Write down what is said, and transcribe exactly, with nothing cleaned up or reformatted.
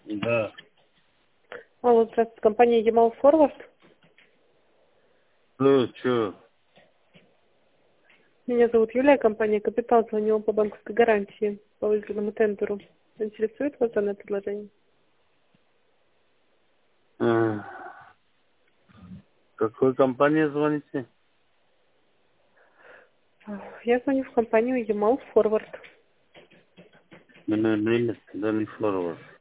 Да. Алло, здравствуйте, компания Ямал Форвард. Ну, чё? Меня зовут Юлия, компания Капитал. Звонила по банковской гарантии по выигранному тендеру. Интересует вас данное предложение? А, какой компании звоните? Я звоню в компанию Ямал Форвард. Меня нет, да не форвард.